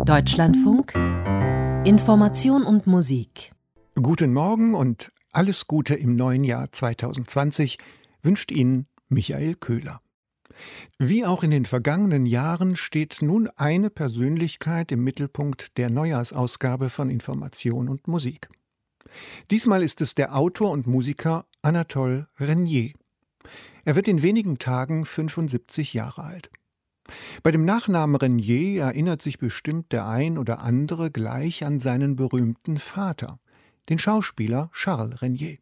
Deutschlandfunk Information und Musik. Guten Morgen und alles Gute im neuen Jahr 2020 wünscht Ihnen Michael Köhler. Wie auch in den vergangenen Jahren steht nun eine Persönlichkeit im Mittelpunkt der Neujahrsausgabe von Information und Musik. Diesmal ist es der Autor und Musiker Anatole Renier. Er wird in wenigen Tagen 75 Jahre alt. Bei dem Nachnamen Renier erinnert sich bestimmt der ein oder andere gleich an seinen berühmten Vater, den Schauspieler Charles Renier.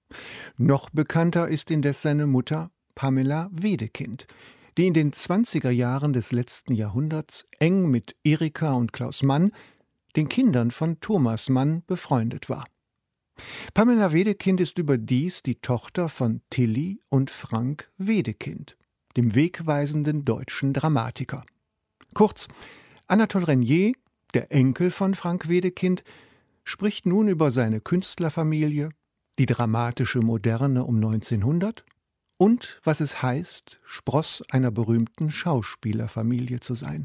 Noch bekannter ist indes seine Mutter Pamela Wedekind, die in den 20er Jahren des letzten Jahrhunderts eng mit Erika und Klaus Mann, den Kindern von Thomas Mann, befreundet war. Pamela Wedekind ist überdies die Tochter von Tilly und Frank Wedekind, dem wegweisenden deutschen Dramatiker. Kurz, Anatole Renier, der Enkel von Frank Wedekind, spricht nun über seine Künstlerfamilie, die dramatische Moderne um 1900 und was es heißt, Spross einer berühmten Schauspielerfamilie zu sein.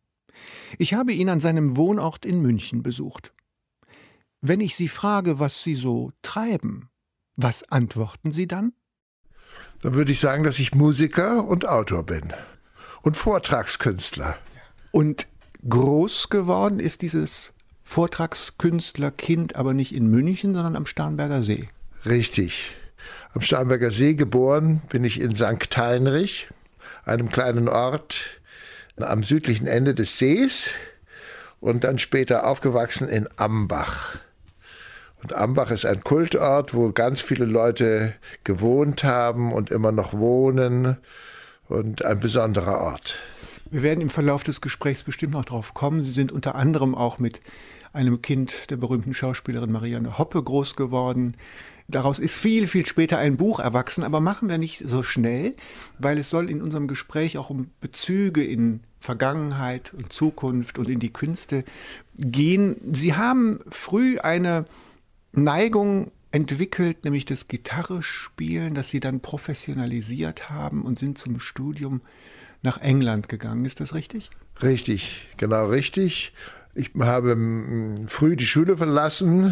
Ich habe ihn an seinem Wohnort in München besucht. Wenn ich Sie frage, was Sie so treiben, was antworten Sie dann? Dann würde ich sagen, dass ich Musiker und Autor bin und Vortragskünstler. Und groß geworden ist dieses Vortragskünstlerkind aber nicht in München, sondern am Starnberger See. Richtig. Am Starnberger See geboren bin ich in St. Heinrich, einem kleinen Ort am südlichen Ende des Sees, und dann später aufgewachsen in Ambach. Und Ambach ist ein Kultort, wo ganz viele Leute gewohnt haben und immer noch wohnen, und ein besonderer Ort. Wir werden im Verlauf des Gesprächs bestimmt noch drauf kommen. Sie sind unter anderem auch mit einem Kind der berühmten Schauspielerin Marianne Hoppe groß geworden. Daraus ist viel, viel später ein Buch erwachsen, aber machen wir nicht so schnell, weil es soll in unserem Gespräch auch um Bezüge in Vergangenheit und Zukunft und in die Künste gehen. Sie haben früh eine Neigung entwickelt, nämlich das Gitarrespielen, das Sie dann professionalisiert haben und sind zum Studium nach England gegangen. Ist das richtig? Richtig, genau richtig. Ich habe früh die Schule verlassen.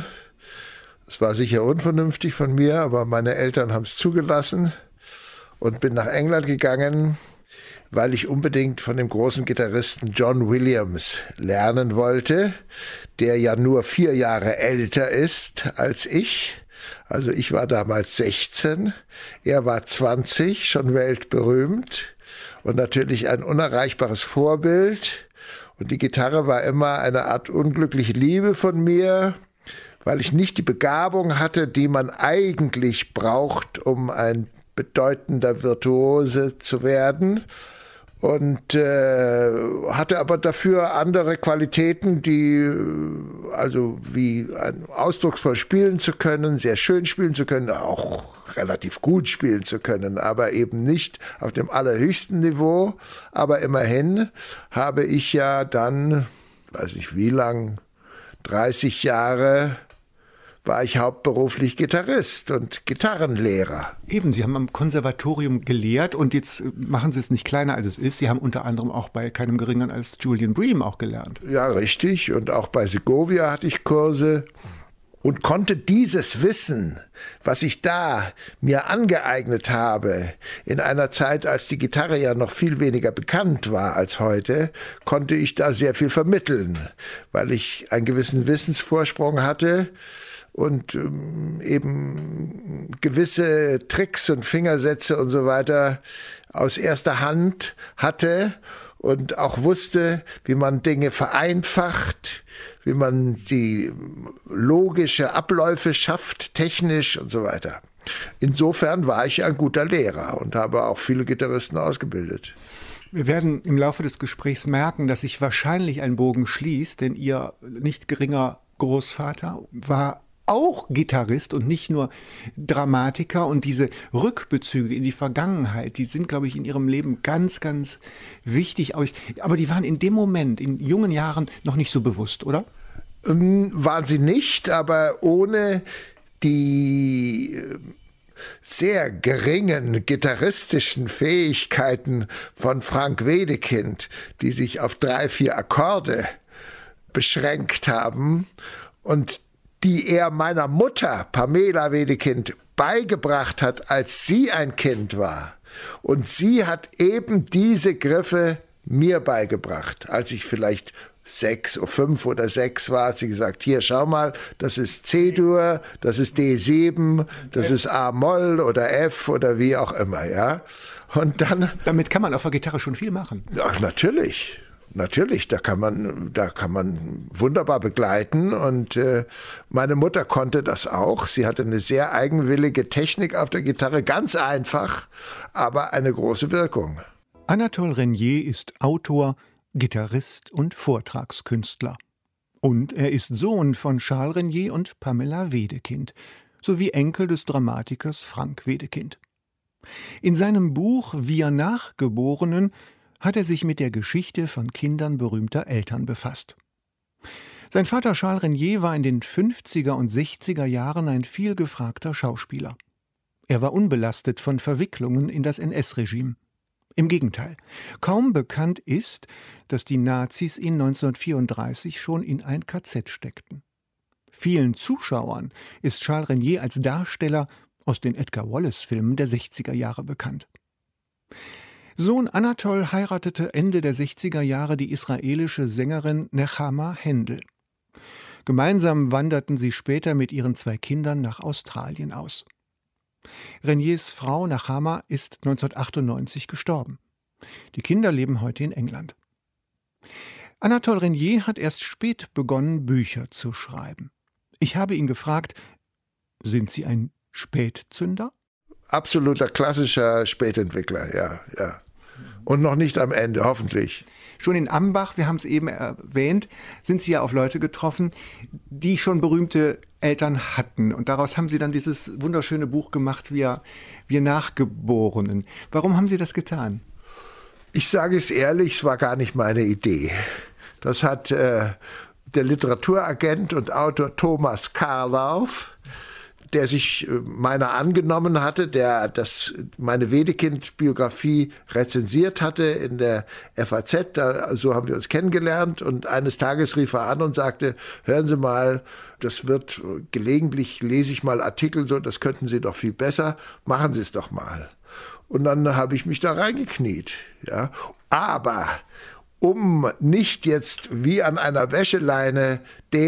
Es war sicher unvernünftig von mir, aber meine Eltern haben es zugelassen, und bin nach England gegangen, weil ich unbedingt von dem großen Gitarristen John Williams lernen wollte, der ja nur 4 Jahre älter ist als ich. Also ich war damals 16, er war 20, schon weltberühmt und natürlich ein unerreichbares Vorbild. Und die Gitarre war immer eine Art unglückliche Liebe von mir, weil ich nicht die Begabung hatte, die man eigentlich braucht, um ein bedeutender Virtuose zu werden. Und hatte aber dafür andere Qualitäten, die, also wie ausdrucksvoll spielen zu können, sehr schön spielen zu können, auch relativ gut spielen zu können, aber eben nicht auf dem allerhöchsten Niveau. Aber immerhin habe ich ja dann, weiß nicht wie lang, 30 Jahre war ich hauptberuflich Gitarrist und Gitarrenlehrer. Eben, Sie haben am Konservatorium gelehrt und jetzt machen Sie es nicht kleiner, als es ist. Sie haben unter anderem auch bei keinem Geringeren als Julian Bream auch gelernt. Ja, richtig. Und auch bei Segovia hatte ich Kurse und konnte dieses Wissen, was ich da mir angeeignet habe, in einer Zeit, als die Gitarre ja noch viel weniger bekannt war als heute, konnte ich da sehr viel vermitteln, weil ich einen gewissen Wissensvorsprung hatte und eben gewisse Tricks und Fingersätze und so weiter aus erster Hand hatte und auch wusste, wie man Dinge vereinfacht, wie man die logische Abläufe schafft, technisch und so weiter. Insofern war ich ein guter Lehrer und habe auch viele Gitarristen ausgebildet. Wir werden im Laufe des Gesprächs merken, dass sich wahrscheinlich ein Bogen schließt, denn Ihr nicht geringer Großvater war auch Gitarrist und nicht nur Dramatiker, und diese Rückbezüge in die Vergangenheit, die sind, glaube ich, in Ihrem Leben ganz, ganz wichtig. Aber die waren in dem Moment, in jungen Jahren, noch nicht so bewusst, oder? Waren sie nicht, aber ohne die sehr geringen gitarristischen Fähigkeiten von Frank Wedekind, die sich auf 3, 4 Akkorde beschränkt haben und die er meiner Mutter, Pamela Wedekind, beigebracht hat, als sie ein Kind war. Und sie hat eben diese Griffe mir beigebracht, als ich vielleicht 5 oder 6 war, hat sie gesagt, hier, schau mal, das ist C-Dur, das ist D7, das ist A-Moll oder F oder wie auch immer, ja. Und dann... Damit kann man auf der Gitarre schon viel machen. Ja, natürlich. Natürlich, da kann man wunderbar begleiten und meine Mutter konnte das auch. Sie hatte eine sehr eigenwillige Technik auf der Gitarre, ganz einfach, aber eine große Wirkung. Anatole Renier ist Autor, Gitarrist und Vortragskünstler. Und er ist Sohn von Charles Renier und Pamela Wedekind sowie Enkel des Dramatikers Frank Wedekind. In seinem Buch Wir Nachgeborenen hat er sich mit der Geschichte von Kindern berühmter Eltern befasst. Sein Vater Charles Renier war in den 50er und 60er Jahren ein vielgefragter Schauspieler. Er war unbelastet von Verwicklungen in das NS-Regime. Im Gegenteil, kaum bekannt ist, dass die Nazis ihn 1934 schon in ein KZ steckten. Vielen Zuschauern ist Charles Renier als Darsteller aus den Edgar Wallace-Filmen der 60er Jahre bekannt. Sohn Anatole heiratete Ende der 60er Jahre die israelische Sängerin Nechama Händel. Gemeinsam wanderten sie später mit ihren 2 Kindern nach Australien aus. Reniers Frau Nechama ist 1998 gestorben. Die Kinder leben heute in England. Anatole Renier hat erst spät begonnen, Bücher zu schreiben. Ich habe ihn gefragt, sind Sie ein Spätzünder? Absoluter klassischer Spätentwickler, ja. Und noch nicht am Ende, hoffentlich. Schon in Ambach, wir haben es eben erwähnt, sind Sie ja auf Leute getroffen, die schon berühmte Eltern hatten. Und daraus haben Sie dann dieses wunderschöne Buch gemacht, Wir Nachgeborenen. Warum haben Sie das getan? Ich sage es ehrlich, es war gar nicht meine Idee. Das hat der Literaturagent und Autor Thomas Karlauf, der sich meiner angenommen hatte, der meine Wedekind-Biografie rezensiert hatte in der FAZ, so haben wir uns kennengelernt und eines Tages rief er an und sagte, hören Sie mal, gelegentlich lese ich mal Artikel, so, das könnten Sie doch viel besser, machen Sie es doch mal. Und dann habe ich mich da reingekniet, ja. Aber um nicht jetzt wie an einer Wäscheleine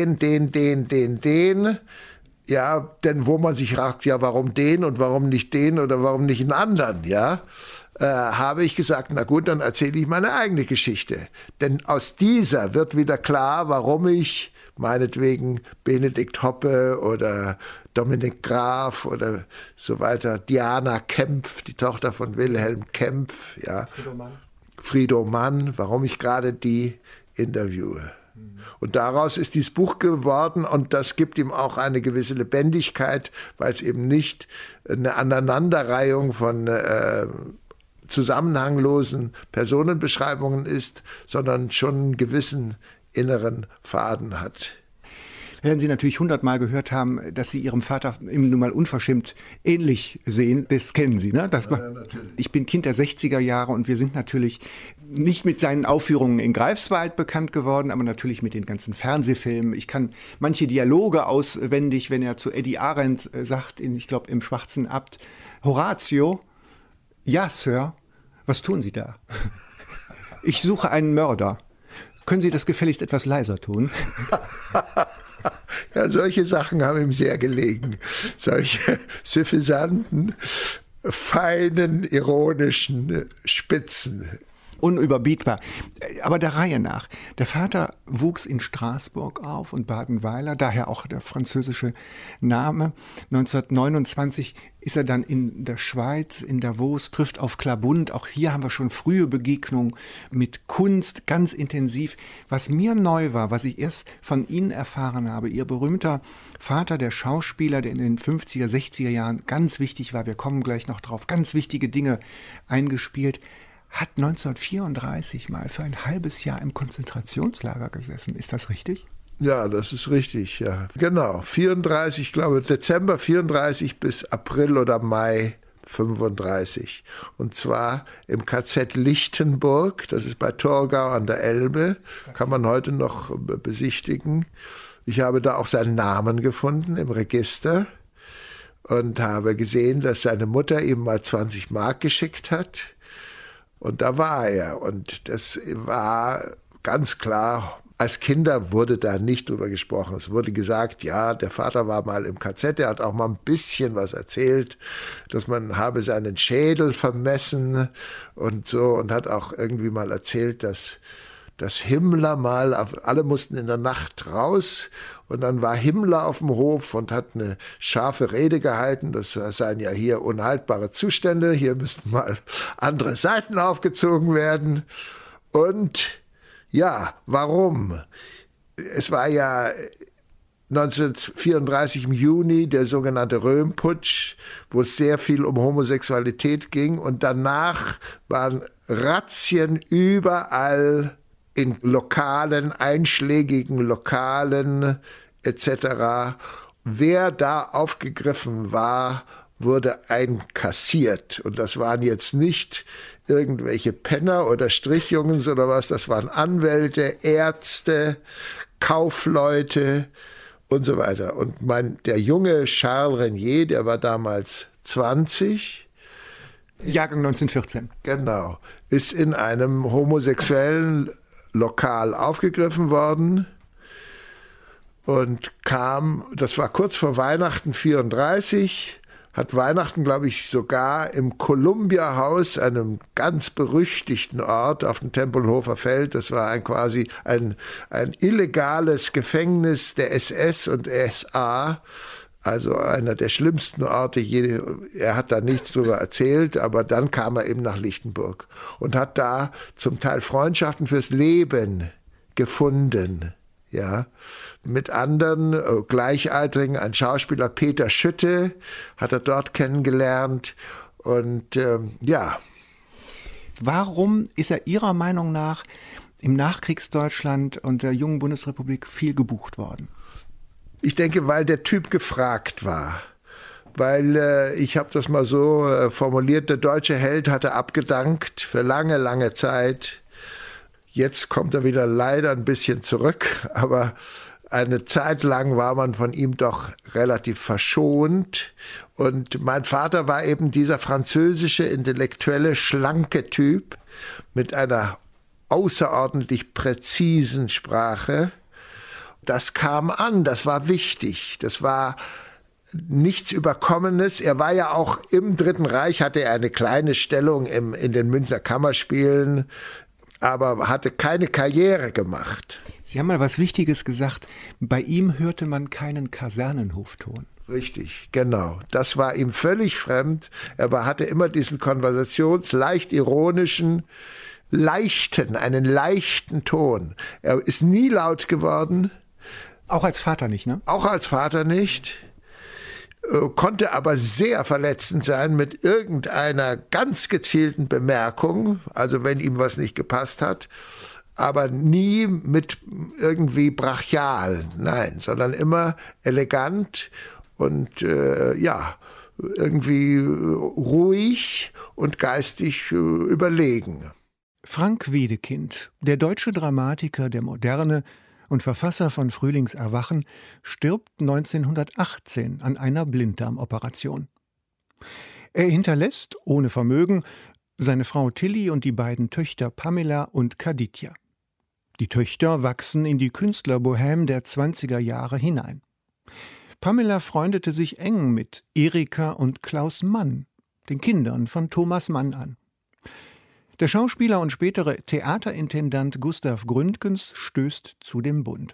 ja, denn wo man sich fragt, ja, warum den und warum nicht den oder warum nicht einen anderen, ja, habe ich gesagt, na gut, dann erzähle ich meine eigene Geschichte. Denn aus dieser wird wieder klar, warum ich meinetwegen Benedikt Hoppe oder Dominik Graf oder so weiter, Diana Kempf, die Tochter von Wilhelm Kempf, ja, Frido Mann, warum ich gerade die interviewe. Und daraus ist dieses Buch geworden und das gibt ihm auch eine gewisse Lebendigkeit, weil es eben nicht eine Aneinanderreihung von zusammenhanglosen Personenbeschreibungen ist, sondern schon einen gewissen inneren Faden hat. Werden Sie natürlich 100-mal gehört haben, dass Sie Ihrem Vater nun mal unverschämt ähnlich sehen. Das kennen Sie, ne? Ich bin Kind der 60er Jahre und wir sind natürlich nicht mit seinen Aufführungen in Greifswald bekannt geworden, aber natürlich mit den ganzen Fernsehfilmen. Ich kann manche Dialoge auswendig, wenn er zu Eddie Arendt sagt, ich glaube im Schwarzen Abt, Horatio, ja, Sir, was tun Sie da? Ich suche einen Mörder. Können Sie das gefälligst etwas leiser tun? Ja, solche Sachen haben ihm sehr gelegen. Solche suffisanten, feinen, ironischen Spitzen. Unüberbietbar. Aber der Reihe nach. Der Vater wuchs in Straßburg auf und Badenweiler, daher auch der französische Name. 1929 ist er dann in der Schweiz, in Davos, trifft auf Klabund. Auch hier haben wir schon frühe Begegnungen mit Kunst, ganz intensiv. Was mir neu war, was ich erst von Ihnen erfahren habe, Ihr berühmter Vater, der Schauspieler, der in den 50er, 60er Jahren ganz wichtig war, wir kommen gleich noch drauf, ganz wichtige Dinge eingespielt, hat 1934 mal für ein halbes Jahr im Konzentrationslager gesessen. Ist das richtig? Ja, das ist richtig, ja. Genau, 34, ich glaube Dezember 34 bis April oder Mai 1935. Und zwar im KZ Lichtenburg, das ist bei Torgau an der Elbe, kann man heute noch besichtigen. Ich habe da auch seinen Namen gefunden im Register und habe gesehen, dass seine Mutter ihm mal 20 Mark geschickt hat. Und da war er. Und das war ganz klar, als Kinder wurde da nicht drüber gesprochen. Es wurde gesagt, ja, der Vater war mal im KZ, der hat auch mal ein bisschen was erzählt, dass man habe seinen Schädel vermessen und so, und hat auch irgendwie mal erzählt, dass Himmler mal, alle mussten in der Nacht raus, und dann war Himmler auf dem Hof und hat eine scharfe Rede gehalten. Das seien ja hier unhaltbare Zustände, hier müssten mal andere Seiten aufgezogen werden. Und ja, warum? Es war ja 1934 im Juni der sogenannte Röhm-Putsch, wo es sehr viel um Homosexualität ging, und danach waren Razzien überall in Lokalen, einschlägigen Lokalen etc. Wer da aufgegriffen war, wurde einkassiert. Und das waren jetzt nicht irgendwelche Penner oder Strichjungens oder was, das waren Anwälte, Ärzte, Kaufleute und so weiter. Und der junge Charles Regnier, der war damals 20. Jahrgang 1914. Genau, ist in einem homosexuellen Lokal aufgegriffen worden und kam, das war kurz vor Weihnachten 1934, hat Weihnachten, glaube ich, sogar im Columbia-Haus, einem ganz berüchtigten Ort auf dem Tempelhofer Feld. Das war quasi ein illegales Gefängnis der SS und SA, also einer der schlimmsten Orte. Er hat da nichts drüber erzählt, aber dann kam er eben nach Lichtenburg und hat da zum Teil Freundschaften fürs Leben gefunden. Ja, mit anderen Gleichaltrigen, ein Schauspieler, Peter Schütte, hat er dort kennengelernt. Und ja. Warum ist er Ihrer Meinung nach im Nachkriegsdeutschland und der jungen Bundesrepublik viel gebucht worden? Ich denke, weil der Typ gefragt war. Weil, ich habe das mal so formuliert, der deutsche Held hatte abgedankt für lange, lange Zeit. Jetzt kommt er wieder leider ein bisschen zurück, aber eine Zeit lang war man von ihm doch relativ verschont. Und mein Vater war eben dieser französische, intellektuelle, schlanke Typ mit einer außerordentlich präzisen Sprache. Das kam an, das war wichtig, das war nichts Überkommenes. Er war ja auch im Dritten Reich, hatte er eine kleine Stellung in den Münchner Kammerspielen, aber hatte keine Karriere gemacht. Sie haben mal was Wichtiges gesagt. Bei ihm hörte man keinen Kasernenhofton. Richtig, genau. Das war ihm völlig fremd. Er hatte immer diesen leicht ironischen, einen leichten Ton. Er ist nie laut geworden. Auch als Vater nicht, ne? Auch als Vater nicht. Konnte aber sehr verletzend sein mit irgendeiner ganz gezielten Bemerkung, also wenn ihm was nicht gepasst hat, aber nie mit irgendwie brachial, nein, sondern immer elegant und irgendwie ruhig und geistig überlegen. Frank Wedekind, der deutsche Dramatiker der Moderne und Verfasser von Frühlingserwachen, stirbt 1918 an einer Blinddarmoperation. Er hinterlässt, ohne Vermögen, seine Frau Tilly und die beiden Töchter Pamela und Khadidja. Die Töchter wachsen in die Künstlerbohème der 20er Jahre hinein. Pamela freundete sich eng mit Erika und Klaus Mann, den Kindern von Thomas Mann, an. Der Schauspieler und spätere Theaterintendant Gustav Gründgens stößt zu dem Bund.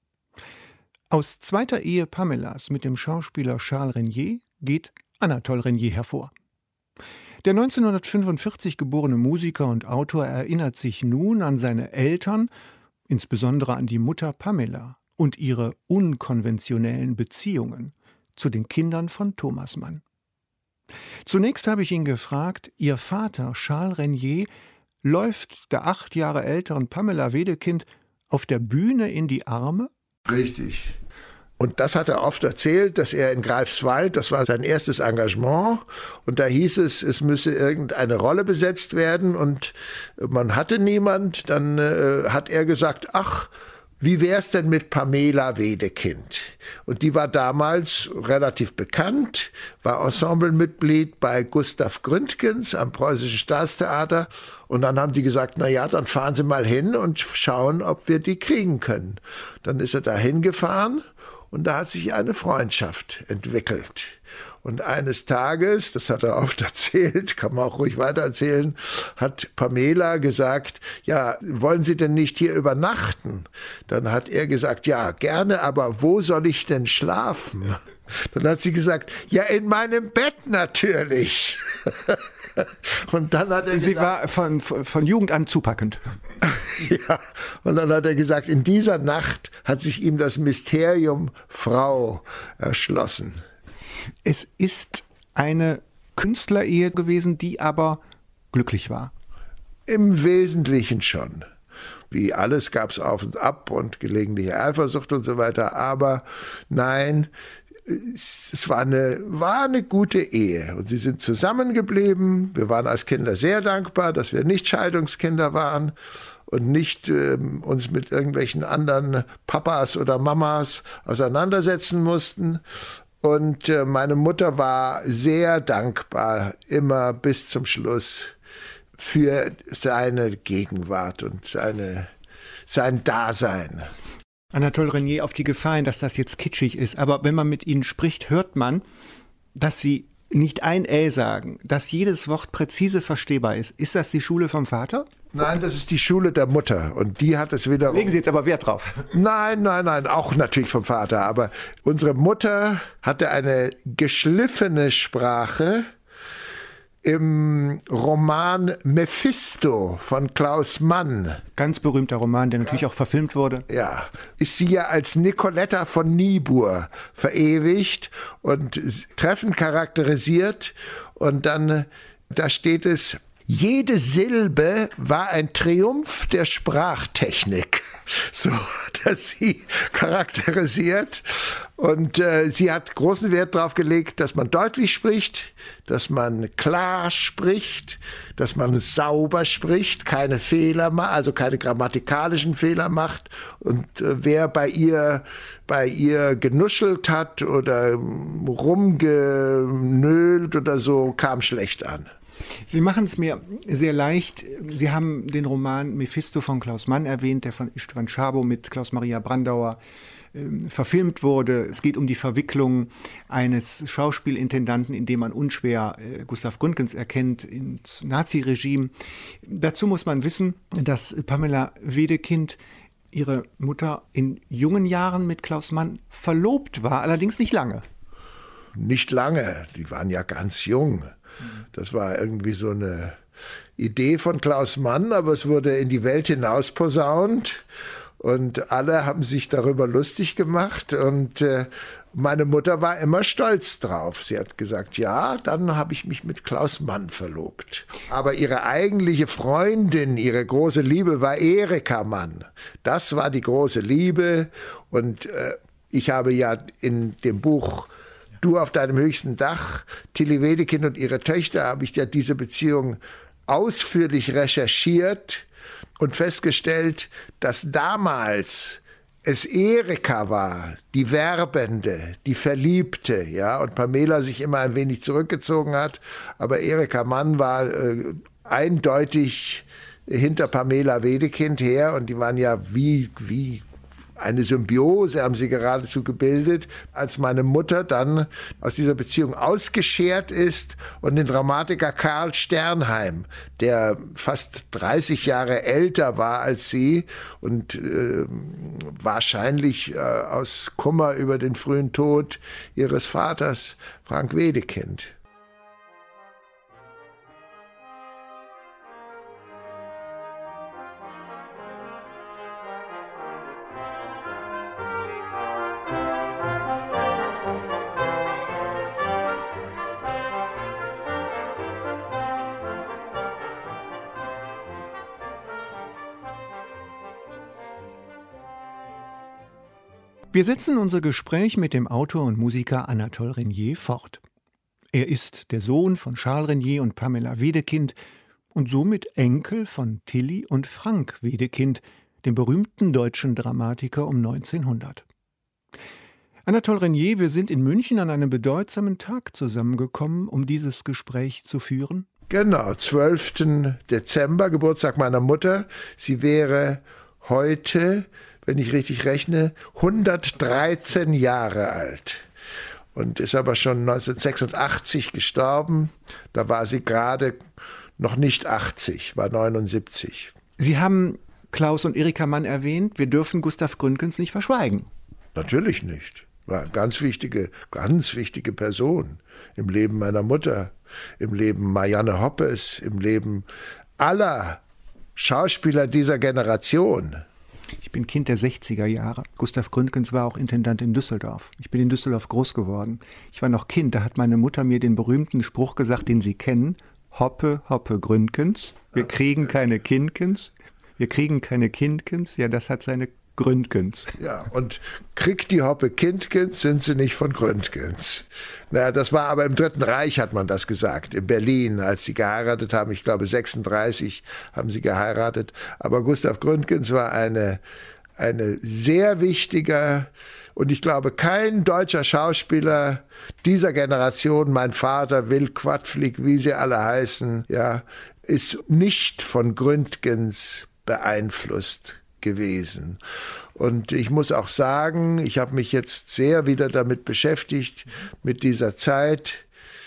Aus zweiter Ehe Pamelas mit dem Schauspieler Charles Regnier geht Anatole Regnier hervor. Der 1945 geborene Musiker und Autor erinnert sich nun an seine Eltern, insbesondere an die Mutter Pamela und ihre unkonventionellen Beziehungen zu den Kindern von Thomas Mann. Zunächst habe ich ihn gefragt, ihr Vater Charles Regnier läuft der 8 Jahre älteren Pamela Wedekind auf der Bühne in die Arme? Richtig. Und das hat er oft erzählt, dass er in Greifswald, das war sein erstes Engagement, und da hieß es, es müsse irgendeine Rolle besetzt werden und man hatte niemand. Dann hat er gesagt, ach, wie wär's denn mit Pamela Wedekind? Und die war damals relativ bekannt, war Ensemblemitglied bei Gustav Gründgens am Preußischen Staatstheater. Und dann haben die gesagt, na ja, dann fahren Sie mal hin und schauen, ob wir die kriegen können. Dann ist er da hingefahren und da hat sich eine Freundschaft entwickelt. Und eines Tages, das hat er oft erzählt, kann man auch ruhig weitererzählen, hat Pamela gesagt, ja, wollen Sie denn nicht hier übernachten? Dann hat er gesagt, ja, gerne, aber wo soll ich denn schlafen? Dann hat sie gesagt, ja, in meinem Bett natürlich. Und dann hat er Sie gesagt, war von Jugend an zupackend. ja, und dann hat er gesagt, in dieser Nacht hat sich ihm das Mysterium Frau erschlossen. Es ist eine Künstlerehe gewesen, die aber glücklich war. Im Wesentlichen schon. Wie alles gab es auf und ab und gelegentliche Eifersucht und so weiter. Aber nein, es war eine gute Ehe. Und sie sind zusammengeblieben. Wir waren als Kinder sehr dankbar, dass wir nicht Scheidungskinder waren und nicht uns mit irgendwelchen anderen Papas oder Mamas auseinandersetzen mussten. Und meine Mutter war sehr dankbar, immer bis zum Schluss, für seine Gegenwart und sein Dasein. Anatole Renier, auf die Gefahr hin, dass das jetzt kitschig ist, aber wenn man mit Ihnen spricht, hört man, dass Sie nicht ein sagen, dass jedes Wort präzise verstehbar ist. Ist das die Schule vom Vater? Nein, das ist die Schule der Mutter und die hat es wiederum... Legen Sie jetzt aber Wert drauf. Nein, auch natürlich vom Vater, aber unsere Mutter hatte eine geschliffene Sprache. Im Roman Mephisto von Klaus Mann, Ganz berühmter Roman, der natürlich auch verfilmt wurde. ja, ist sie ja als Nicoletta von Niebuhr verewigt und treffend charakterisiert. Und dann, da steht es, jede Silbe war ein Triumph der Sprachtechnik. So hat er sie charakterisiert. Und sie hat großen Wert darauf gelegt, dass man deutlich spricht, dass man klar spricht, dass man sauber spricht, keine Fehler macht, also keine grammatikalischen Fehler macht. Und wer bei ihr genuschelt hat oder rumgenölt oder so, kam schlecht an. Sie machen es mir sehr leicht. Sie haben den Roman Mephisto von Klaus Mann erwähnt, der von Istvan Szabo mit Klaus-Maria Brandauer verfilmt wurde. Es geht um die Verwicklung eines Schauspielintendanten, in dem man unschwer Gustav Gründgens erkennt, ins Naziregime. Dazu muss man wissen, dass Pamela Wedekind, ihre Mutter, in jungen Jahren mit Klaus Mann verlobt war, allerdings nicht lange. Nicht lange, die waren ja ganz jung. Das war irgendwie so eine Idee von Klaus Mann, aber es wurde in die Welt hinaus posaunt und alle haben sich darüber lustig gemacht und meine Mutter war immer stolz drauf. Sie hat gesagt, ja, dann habe ich mich mit Klaus Mann verlobt. Aber ihre eigentliche Freundin, ihre große Liebe war Erika Mann. Das war die große Liebe und ich habe ja in dem Buch Du auf deinem höchsten Dach, Tilly Wedekind und ihre Töchter, habe ich ja diese Beziehung ausführlich recherchiert und festgestellt, dass damals es Erika war, die Werbende, die Verliebte, ja, und Pamela sich immer ein wenig zurückgezogen hat, aber Erika Mann war eindeutig hinter Pamela Wedekind her und die waren ja wie eine Symbiose haben sie geradezu gebildet, als meine Mutter dann aus dieser Beziehung ausgeschert ist und den Dramatiker Karl Sternheim, der fast 30 Jahre älter war als sie und wahrscheinlich aus Kummer über den frühen Tod ihres Vaters, Frank Wedekind. Wir setzen unser Gespräch mit dem Autor und Musiker Anatole Renier fort. Er ist der Sohn von Charles Renier und Pamela Wedekind und somit Enkel von Tilly und Frank Wedekind, dem berühmten deutschen Dramatiker um 1900. Anatole Renier, wir sind in München an einem bedeutsamen Tag zusammengekommen, um dieses Gespräch zu führen. Genau, 12. Dezember, Geburtstag meiner Mutter. Sie wäre heute, wenn ich richtig rechne, 113 Jahre alt und ist aber schon 1986 gestorben. Da war sie gerade noch nicht 80, war 79. Sie haben Klaus und Erika Mann erwähnt. Wir dürfen Gustav Gründgens nicht verschweigen. Natürlich nicht. War eine ganz wichtige Person im Leben meiner Mutter, im Leben Marianne Hoppes, im Leben aller Schauspieler dieser Generation. Ich bin Kind der 60er Jahre. Gustav Gründgens war auch Intendant in Düsseldorf. Ich bin in Düsseldorf groß geworden. Ich war noch Kind, da hat meine Mutter mir den berühmten Spruch gesagt, den Sie kennen. Hoppe, Hoppe, Gründgens. Wir kriegen keine Kindkens. Wir kriegen keine Kindkens. Ja, das hat seine Gründgens. Ja, und kriegt die Hoppe Kindkens, sind sie nicht von Gründgens. Naja, das war aber im Dritten Reich, hat man das gesagt, in Berlin, als sie geheiratet haben. Ich glaube, 36 haben sie geheiratet. Aber Gustav Gründgens war eine sehr wichtiger, und ich glaube, kein deutscher Schauspieler dieser Generation, mein Vater, Will Quadflieg, wie sie alle heißen, ja, ist nicht von Gründgens beeinflusst gewesen. Und ich muss auch sagen, ich habe mich jetzt sehr wieder damit beschäftigt, mit dieser Zeit,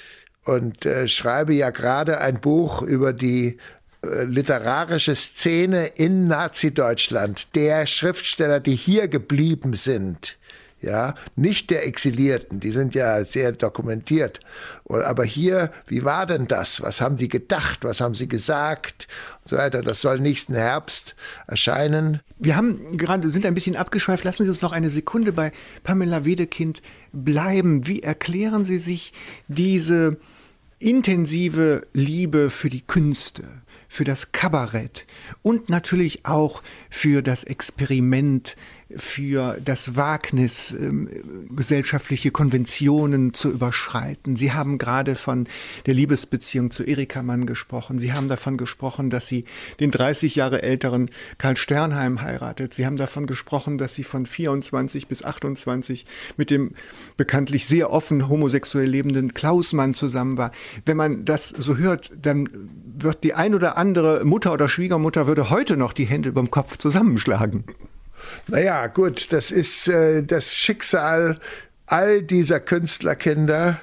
und schreibe ja gerade ein Buch über die literarische Szene in Nazi-Deutschland, der Schriftsteller, die hier geblieben sind. Ja, nicht der Exilierten, die sind ja sehr dokumentiert. Aber hier, wie war denn das? Was haben die gedacht? Was haben sie gesagt? Und so weiter. Das soll nächsten Herbst erscheinen. Wir sind ein bisschen abgeschweift. Lassen Sie uns noch eine Sekunde bei Pamela Wedekind bleiben. Wie erklären Sie sich diese intensive Liebe für die Künste, für das Kabarett und natürlich auch für das Experiment, für das Wagnis, gesellschaftliche Konventionen zu überschreiten? Sie haben gerade von der Liebesbeziehung zu Erika Mann gesprochen. Sie haben davon gesprochen, dass sie den 30 Jahre älteren Karl Sternheim heiratet. Sie haben davon gesprochen, dass sie von 24 bis 28 mit dem bekanntlich sehr offen homosexuell lebenden Klaus Mann zusammen war. Wenn man das so hört, dann wird die ein oder andere Mutter oder Schwiegermutter würde heute noch die Hände überm Kopf zusammenschlagen. Naja, gut, das ist das Schicksal all dieser Künstlerkinder.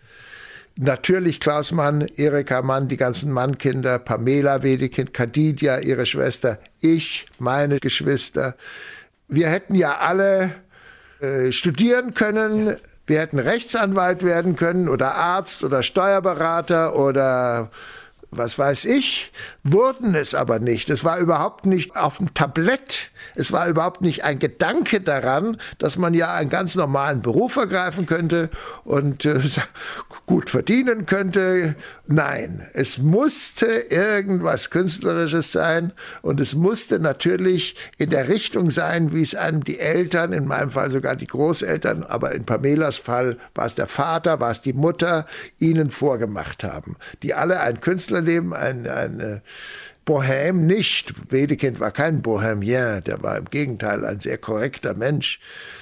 Natürlich Klaus Mann, Erika Mann, die ganzen Mannkinder, Pamela Wedekind, Khadija, ihre Schwester, ich, meine Geschwister. Wir hätten ja alle studieren können, wir hätten Rechtsanwalt werden können oder Arzt oder Steuerberater oder was weiß ich, wurden es aber nicht. Es war überhaupt nicht auf dem Tablett. Es war überhaupt nicht ein Gedanke daran, dass man ja einen ganz normalen Beruf ergreifen könnte und gut verdienen könnte. Nein, es musste irgendwas Künstlerisches sein und es musste natürlich in der Richtung sein, wie es einem die Eltern, in meinem Fall sogar die Großeltern, aber in Pamelas Fall war es der Vater, war es die Mutter, ihnen vorgemacht haben. Die alle ein Künstlerleben, ein Bohème nicht. Wedekind war kein Bohemien, der war im Gegenteil ein sehr korrekter Mensch,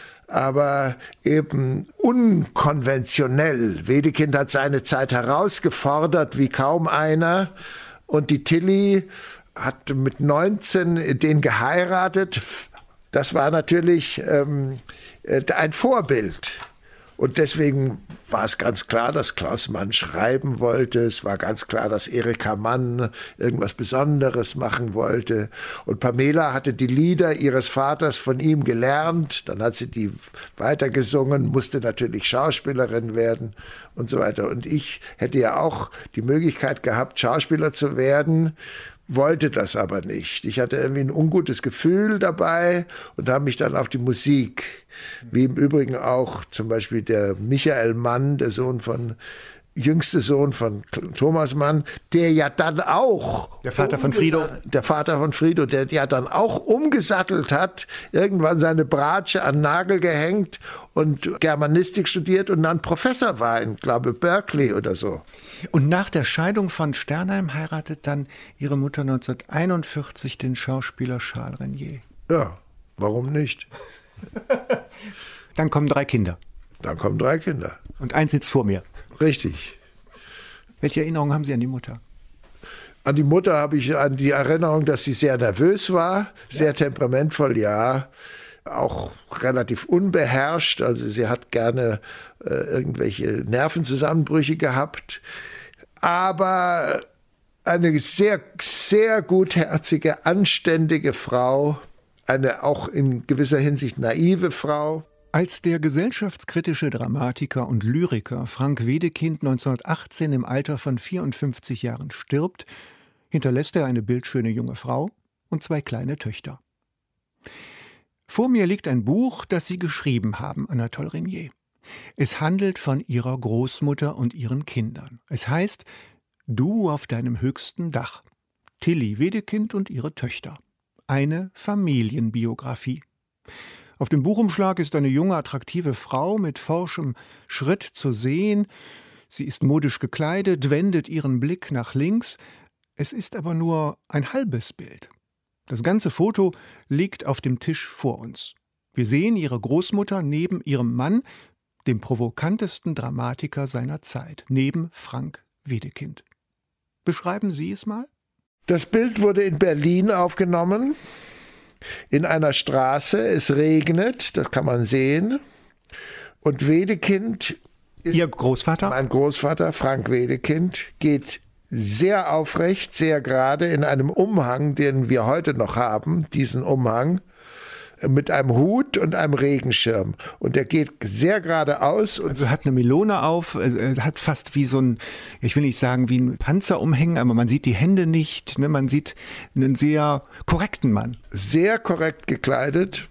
aber eben unkonventionell. Wedekind hat seine Zeit herausgefordert wie kaum einer und die Tilly hat mit 19 den geheiratet. Das war natürlich ein Vorbild. Und deswegen war es ganz klar, dass Klaus Mann schreiben wollte. Es war ganz klar, dass Erika Mann irgendwas Besonderes machen wollte. Und Pamela hatte die Lieder ihres Vaters von ihm gelernt. Dann hat sie die weitergesungen, musste natürlich Schauspielerin werden und so weiter. Und ich hätte ja auch die Möglichkeit gehabt, Schauspieler zu werden, wollte das aber nicht. Ich hatte irgendwie ein ungutes Gefühl dabei und habe mich dann auf die Musik, wie im Übrigen auch zum Beispiel der Michael Mann, der Sohn von jüngste Sohn von Thomas Mann, der ja dann auch... Der Vater von Frido. Der Vater von Frido, der ja dann auch umgesattelt hat, irgendwann seine Bratsche an den Nagel gehängt und Germanistik studiert und dann Professor war in, glaube Berkeley oder so. Und nach der Scheidung von Sternheim heiratet dann ihre Mutter 1941 den Schauspieler Charles Regnier. Ja, warum nicht? Dann kommen 3 Kinder. Dann kommen 3 Kinder. Und eins sitzt vor mir. Richtig. Welche Erinnerungen haben Sie an die Mutter? An die Mutter habe ich an die Erinnerung, dass sie sehr nervös war, sehr temperamentvoll, ja. Auch relativ unbeherrscht. Also sie hat gerne irgendwelche Nervenzusammenbrüche gehabt. Aber eine sehr, sehr gutherzige, anständige Frau. Eine auch in gewisser Hinsicht naive Frau. Als der gesellschaftskritische Dramatiker und Lyriker Frank Wedekind 1918 im Alter von 54 Jahren stirbt, hinterlässt er eine bildschöne junge Frau und 2 kleine Töchter. Vor mir liegt ein Buch, das Sie geschrieben haben, Anatole Regnier. Es handelt von Ihrer Großmutter und ihren Kindern. Es heißt »Du auf deinem höchsten Dach«. Tilly Wedekind und ihre Töchter. Eine Familienbiografie. Auf dem Buchumschlag ist eine junge, attraktive Frau mit forschem Schritt zu sehen. Sie ist modisch gekleidet, wendet ihren Blick nach links. Es ist aber nur ein halbes Bild. Das ganze Foto liegt auf dem Tisch vor uns. Wir sehen ihre Großmutter neben ihrem Mann, dem provokantesten Dramatiker seiner Zeit, neben Frank Wedekind. Beschreiben Sie es mal? Das Bild wurde in Berlin aufgenommen. In einer Straße, es regnet, das kann man sehen. Und Wedekind, Ihr Großvater? Mein Großvater, Frank Wedekind, geht sehr aufrecht, sehr gerade in einem Umhang, den wir heute noch haben, diesen Umhang, mit einem Hut und einem Regenschirm. Und er geht sehr geradeaus. Also hat eine Melone auf, hat fast wie so ein, ich will nicht sagen wie ein Panzer umhängen, aber man sieht die Hände nicht. Ne? Man sieht einen sehr korrekten Mann. Sehr korrekt gekleidet.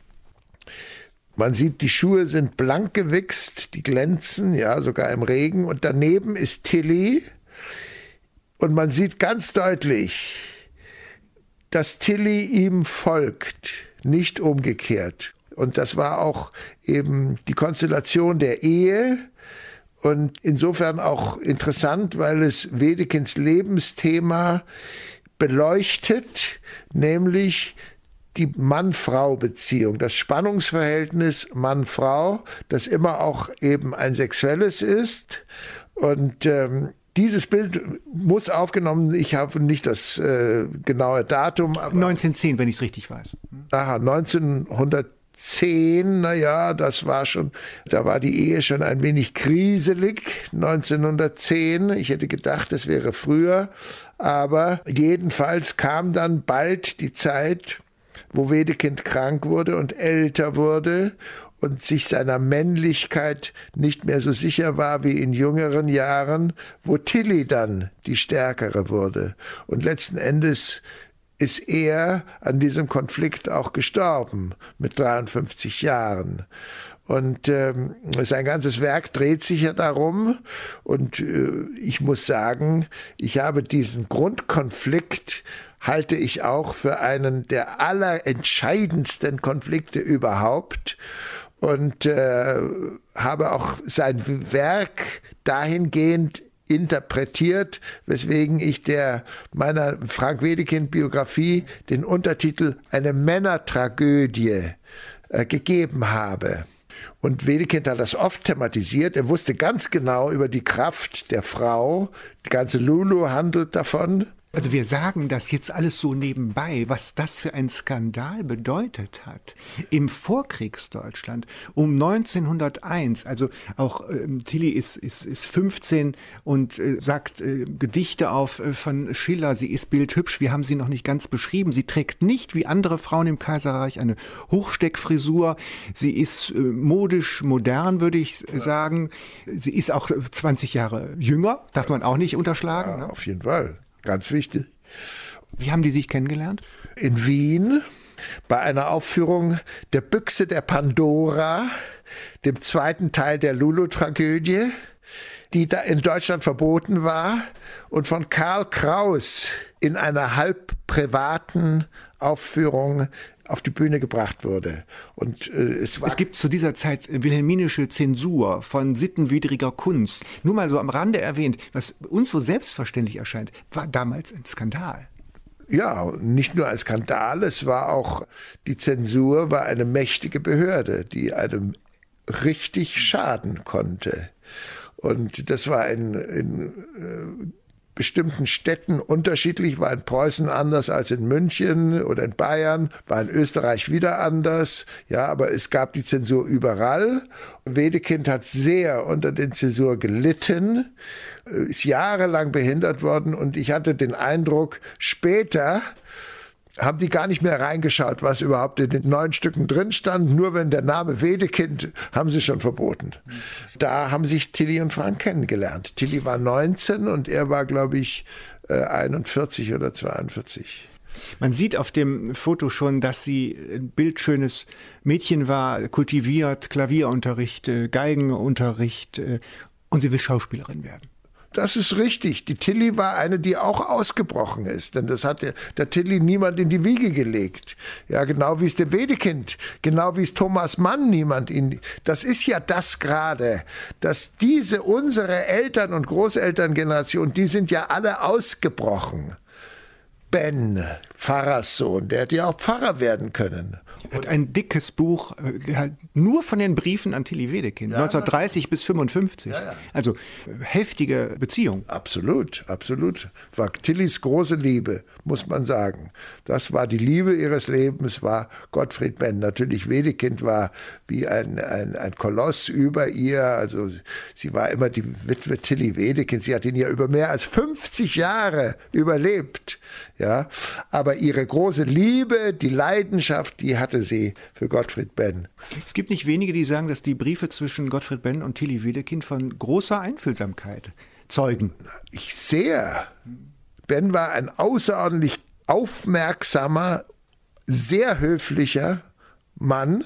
Man sieht, die Schuhe sind blank gewichst, die glänzen, ja, sogar im Regen. Und daneben ist Tilly. Und man sieht ganz deutlich, dass Tilly ihm folgt. Nicht umgekehrt. Und das war auch eben die Konstellation der Ehe und insofern auch interessant, weil es Wedekinds Lebensthema beleuchtet, nämlich die Mann-Frau-Beziehung, das Spannungsverhältnis Mann-Frau, das immer auch eben ein sexuelles ist. Und dieses Bild muss aufgenommen, ich habe nicht das genaue Datum. Aber 1910, wenn ich es richtig weiß. Aha, 1910, naja, das war schon, da war die Ehe schon ein wenig kriselig, 1910. Ich hätte gedacht, es wäre früher. Aber jedenfalls kam dann bald die Zeit, wo Wedekind krank wurde und älter wurde und sich seiner Männlichkeit nicht mehr so sicher war wie in jüngeren Jahren, wo Tilly dann die Stärkere wurde. Und letzten Endes ist er an diesem Konflikt auch gestorben mit 53 Jahren. Und sein ganzes Werk dreht sich ja darum. Und ich muss sagen, ich habe diesen Grundkonflikt, halte ich auch für einen der allerentscheidendsten Konflikte überhaupt. Und habe auch sein Werk dahingehend interpretiert, weswegen ich meiner Frank Wedekind-Biografie den Untertitel »Eine Männertragödie« gegeben habe. Und Wedekind hat das oft thematisiert. Er wusste ganz genau über die Kraft der Frau. Die ganze Lulu handelt davon. Also wir sagen das jetzt alles so nebenbei, was das für ein Skandal bedeutet hat. Im Vorkriegsdeutschland um 1901, also auch Tilly ist 15 und sagt Gedichte auf von Schiller, sie ist bildhübsch, wir haben sie noch nicht ganz beschrieben. Sie trägt nicht wie andere Frauen im Kaiserreich eine Hochsteckfrisur. Sie ist modisch modern, würde ich sagen. Sie ist auch 20 Jahre jünger, darf man auch nicht unterschlagen. Ja, ne? Auf jeden Fall. Ganz wichtig. Wie haben die sich kennengelernt? In Wien bei einer Aufführung der Büchse der Pandora, dem zweiten Teil der Lulu-Tragödie. die da in Deutschland verboten war und von Karl Kraus in einer halb privaten Aufführung auf die Bühne gebracht wurde. Und es gibt zu dieser Zeit wilhelminische Zensur von sittenwidriger Kunst. Nur mal so am Rande erwähnt, was uns so selbstverständlich erscheint, war damals ein Skandal. Ja, nicht nur ein Skandal, es war auch, die Zensur war eine mächtige Behörde, die einem richtig schaden konnte. Und das war in bestimmten Städten unterschiedlich, war in Preußen anders als in München oder in Bayern, war in Österreich wieder anders. Ja, aber es gab die Zensur überall. Wedekind hat sehr unter der Zensur gelitten, ist jahrelang behindert worden und ich hatte den Eindruck, später haben die gar nicht mehr reingeschaut, was überhaupt in den neuen Stücken drin stand. Nur wenn der Name Wedekind, haben sie schon verboten. Da haben sich Tilly und Frank kennengelernt. Tilly war 19 und er war, glaube ich, 41 oder 42. Man sieht auf dem Foto schon, dass sie ein bildschönes Mädchen war, kultiviert, Klavierunterricht, Geigenunterricht und sie will Schauspielerin werden. Das ist richtig. Die Tilly war eine, die auch ausgebrochen ist. Denn das hat der Tilly niemand in die Wiege gelegt. Ja, genau wie es dem Wedekind, genau wie es Thomas Mann niemand das ist ja das gerade, dass unsere Eltern- und Großelterngeneration, die sind ja alle ausgebrochen. Ben, Pfarrerssohn, der hätte ja auch Pfarrer werden können. Und ein dickes Buch, nur von den Briefen an Tilly Wedekind, 1930 bis 55. Ja. Also heftige Beziehung. Absolut, absolut. War Tillys große Liebe, muss man sagen. Das war die Liebe ihres Lebens, war Gottfried Benn. Natürlich, Wedekind war wie ein Koloss über ihr. Also sie war immer die Witwe Tilly Wedekind. Sie hat ihn ja über mehr als 50 Jahre überlebt. Ja, aber ihre große Liebe, die Leidenschaft, die hatte sie für Gottfried Benn. Es gibt nicht wenige, die sagen, dass die Briefe zwischen Gottfried Benn und Tilly Wedekind von großer Einfühlsamkeit zeugen. Ich sehr. Benn war ein außerordentlich aufmerksamer, sehr höflicher Mann.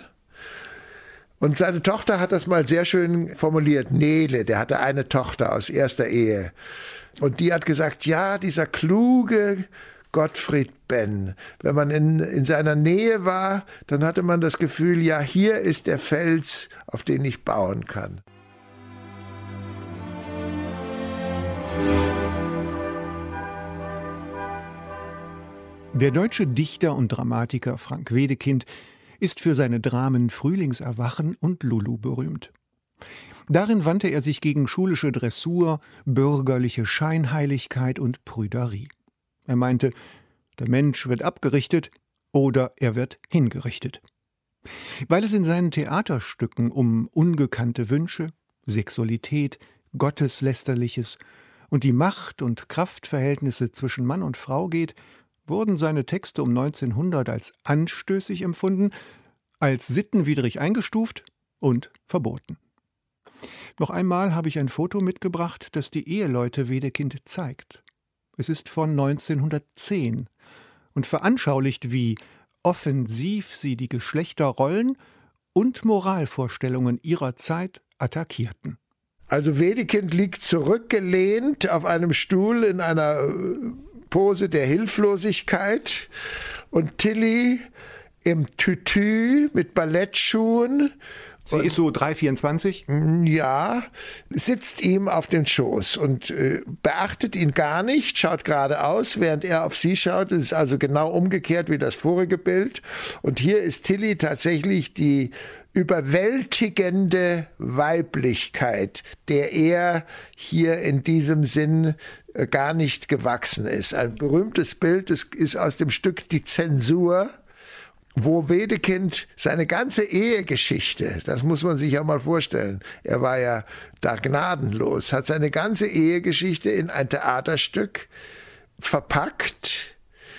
Und seine Tochter hat das mal sehr schön formuliert. Nele, der hatte eine Tochter aus erster Ehe. Und die hat gesagt, ja, dieser kluge Gottfried Benn. Wenn man in seiner Nähe war, dann hatte man das Gefühl, ja, hier ist der Fels, auf den ich bauen kann. Der deutsche Dichter und Dramatiker Frank Wedekind ist für seine Dramen Frühlingserwachen und Lulu berühmt. Darin wandte er sich gegen schulische Dressur, bürgerliche Scheinheiligkeit und Prüderie. Er meinte, der Mensch wird abgerichtet oder er wird hingerichtet. Weil es in seinen Theaterstücken um ungekannte Wünsche, Sexualität, Gotteslästerliches und die Macht- und Kraftverhältnisse zwischen Mann und Frau geht, wurden seine Texte um 1900 als anstößig empfunden, als sittenwidrig eingestuft und verboten. Noch einmal habe ich ein Foto mitgebracht, das die Eheleute Wedekind zeigt. Es ist von 1910 und veranschaulicht, wie offensiv sie die Geschlechterrollen und Moralvorstellungen ihrer Zeit attackierten. Also Wedekind liegt zurückgelehnt auf einem Stuhl in einer Pose der Hilflosigkeit und Tilly im Tütü mit Ballettschuhen. Sie ist so 3,24? Ja, sitzt ihm auf den Schoß und beachtet ihn gar nicht, schaut geradeaus, während er auf sie schaut. Das ist also genau umgekehrt wie das vorige Bild. Und hier ist Tilly tatsächlich die überwältigende Weiblichkeit, der er hier in diesem Sinn gar nicht gewachsen ist. Ein berühmtes Bild, das ist aus dem Stück Die Zensur, wo Wedekind seine ganze Ehegeschichte, das muss man sich ja mal vorstellen, er war ja da gnadenlos, hat seine ganze Ehegeschichte in ein Theaterstück verpackt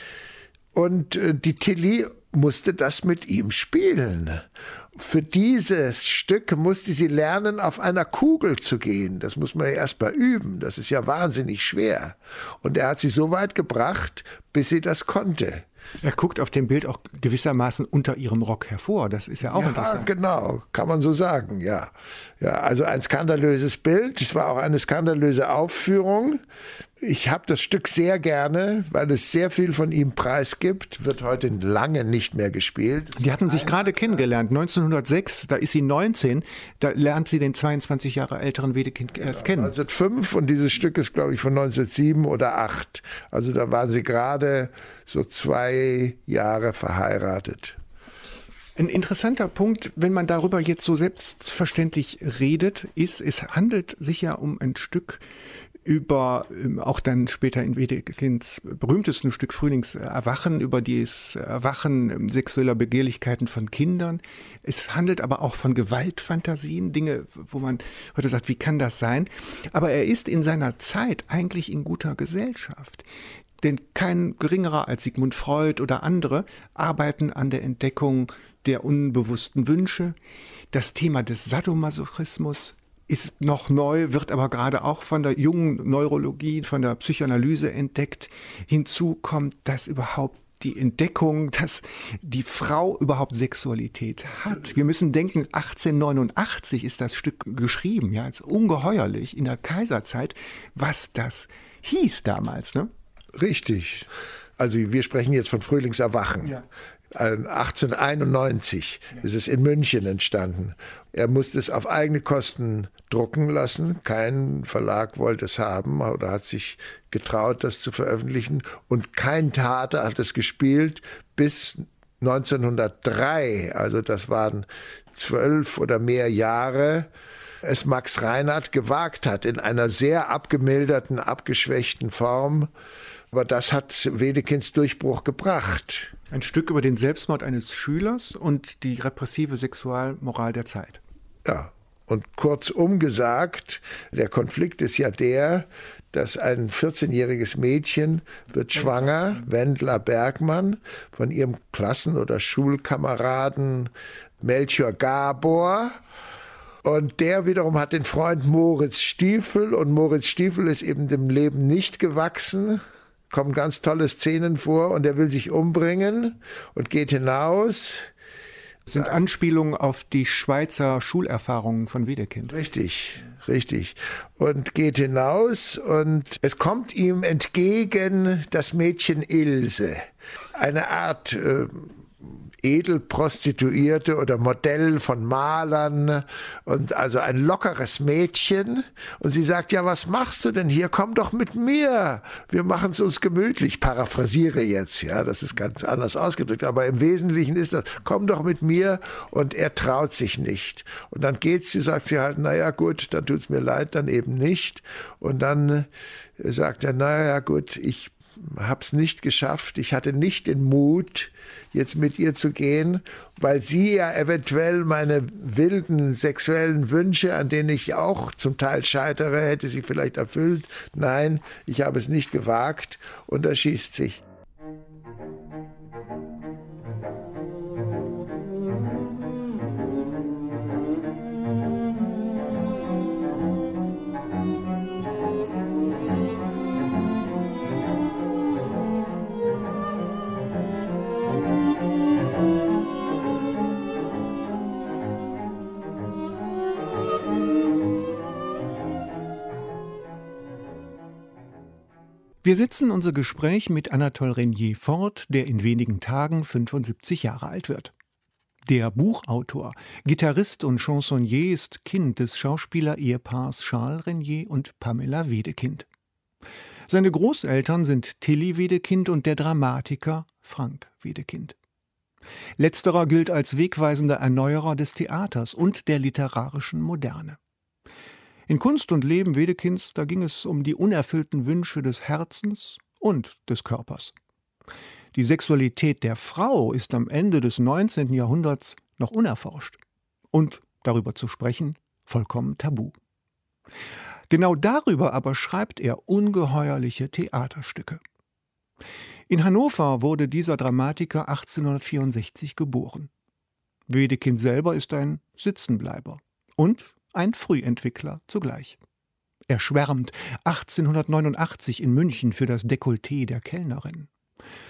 und die Tilly musste das mit ihm spielen. Für dieses Stück musste sie lernen, auf einer Kugel zu gehen. Das muss man ja erst mal üben. Das ist ja wahnsinnig schwer. Und er hat sie so weit gebracht, bis sie das konnte. Er guckt auf dem Bild auch gewissermaßen unter ihrem Rock hervor. Das ist ja auch interessant. Genau, kann man so sagen, ja. Ja, also ein skandalöses Bild. Es war auch eine skandalöse Aufführung. Ich habe das Stück sehr gerne, weil es sehr viel von ihm preisgibt. Wird heute lange nicht mehr gespielt. Die hatten sich gerade kennengelernt, 1906, da ist sie 19, da lernt sie den 22 Jahre älteren Wedekind erst kennen. 1905 und dieses Stück ist, glaube ich, von 1907 oder 8. Also da waren sie gerade so 2 Jahre verheiratet. Ein interessanter Punkt, wenn man darüber jetzt so selbstverständlich redet, ist, es handelt sich ja um ein Stück über, auch dann später in Wedekinds berühmtesten Stück Frühlingserwachen, über das Erwachen sexueller Begehrlichkeiten von Kindern. Es handelt aber auch von Gewaltfantasien, Dinge, wo man heute sagt, wie kann das sein? Aber er ist in seiner Zeit eigentlich in guter Gesellschaft. Denn kein geringerer als Sigmund Freud oder andere arbeiten an der Entdeckung der unbewussten Wünsche. Das Thema des Sadomasochismus ist noch neu, wird aber gerade auch von der jungen Neurologie, von der Psychoanalyse entdeckt. Hinzu kommt, dass überhaupt die Entdeckung, dass die Frau überhaupt Sexualität hat. Wir müssen denken, 1889 ist das Stück geschrieben, ja, als ungeheuerlich in der Kaiserzeit, was das hieß damals, ne? Richtig. Also wir sprechen jetzt von Frühlingserwachen. Ja. 1891 ist es in München entstanden. Er musste es auf eigene Kosten drucken lassen. Kein Verlag wollte es haben oder hat sich getraut, das zu veröffentlichen. Und kein Theater hat es gespielt bis 1903. Also das waren 12 oder mehr Jahre. Es Max Reinhardt gewagt hat in einer sehr abgemilderten, abgeschwächten Form. Aber das hat Wedekinds Durchbruch gebracht. Ein Stück über den Selbstmord eines Schülers und die repressive Sexualmoral der Zeit. Ja, und kurzum gesagt, der Konflikt ist ja der, dass ein 14-jähriges Mädchen wird schwanger, Wendla Bergmann, von ihrem Klassen- oder Schulkameraden Melchior Gabor. Und der wiederum hat den Freund Moritz Stiefel. Und Moritz Stiefel ist eben dem Leben nicht gewachsen. Kommen ganz tolle Szenen vor. Und er will sich umbringen und geht hinaus. Das sind Anspielungen auf die Schweizer Schulerfahrungen von Wedekind. Richtig, richtig. Und geht hinaus und es kommt ihm entgegen das Mädchen Ilse. Eine Art Edelprostituierte oder Modell von Malern und also ein lockeres Mädchen. Und sie sagt, ja, was machst du denn hier? Komm doch mit mir. Wir machen es uns gemütlich. Ich paraphrasiere jetzt, ja, das ist ganz anders ausgedrückt, aber im Wesentlichen ist das, komm doch mit mir. Und er traut sich nicht. Und dann sagt sie halt, naja gut, dann tut's mir leid, dann eben nicht. Und dann sagt er, naja gut, ich hab's nicht geschafft. Ich hatte nicht den Mut, jetzt mit ihr zu gehen, weil sie ja eventuell meine wilden sexuellen Wünsche, an denen ich auch zum Teil scheitere, hätte sie vielleicht erfüllt. Nein, ich habe es nicht gewagt und er schießt sich. Wir setzen unser Gespräch mit Anatole Régnier fort, der in wenigen Tagen 75 Jahre alt wird. Der Buchautor, Gitarrist und Chansonnier ist Kind des Schauspieler-Ehepaars Charles Régnier und Pamela Wedekind. Seine Großeltern sind Tilly Wedekind und der Dramatiker Frank Wedekind. Letzterer gilt als wegweisender Erneuerer des Theaters und der literarischen Moderne. In Kunst und Leben Wedekinds, da ging es um die unerfüllten Wünsche des Herzens und des Körpers. Die Sexualität der Frau ist am Ende des 19. Jahrhunderts noch unerforscht. Und darüber zu sprechen, vollkommen tabu. Genau darüber aber schreibt er ungeheuerliche Theaterstücke. In Hannover wurde dieser Dramatiker 1864 geboren. Wedekind selber ist ein Sitzenbleiber und ein Frühentwickler zugleich. Er schwärmt 1889 in München für das Dekolleté der Kellnerin.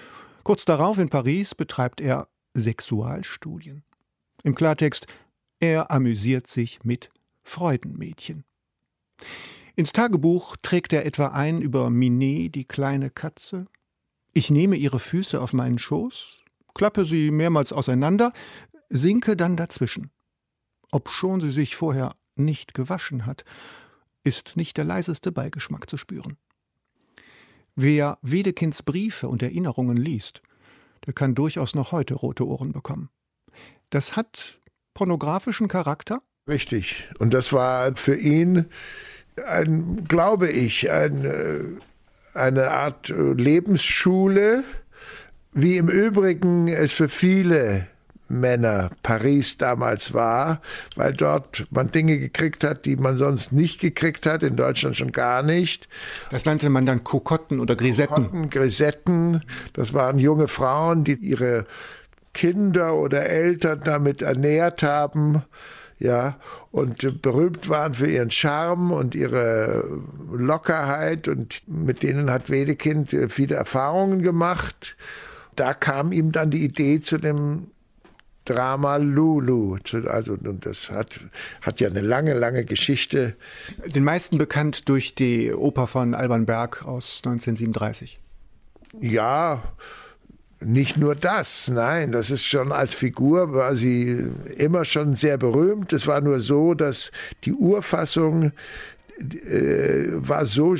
Kurz darauf in Paris betreibt er Sexualstudien. Im Klartext, er amüsiert sich mit Freudenmädchen. Ins Tagebuch trägt er etwa ein über Minet, die kleine Katze. Ich nehme ihre Füße auf meinen Schoß, klappe sie mehrmals auseinander, sinke dann dazwischen. Obschon sie sich vorher nicht gewaschen hat, ist nicht der leiseste Beigeschmack zu spüren. Wer Wedekinds Briefe und Erinnerungen liest, der kann durchaus noch heute rote Ohren bekommen. Das hat pornografischen Charakter? Richtig. Und das war für ihn, glaube ich, eine Art Lebensschule, wie im Übrigen es für viele Männer Paris damals war, weil dort man Dinge gekriegt hat, die man sonst nicht gekriegt hat, in Deutschland schon gar nicht. Das nannte man dann Kokotten oder Grisetten. Grisetten, das waren junge Frauen, die ihre Kinder oder Eltern damit ernährt haben, ja, und berühmt waren für ihren Charme und ihre Lockerheit, und mit denen hat Wedekind viele Erfahrungen gemacht. Da kam ihm dann die Idee zu dem Drama Lulu. Also, und das hat ja eine lange Geschichte. Den meisten bekannt durch die Oper von Alban Berg aus 1937. Ja, nicht nur das, nein, das ist schon als Figur, war sie immer schon sehr berühmt. Es war nur so, dass die Urfassung war so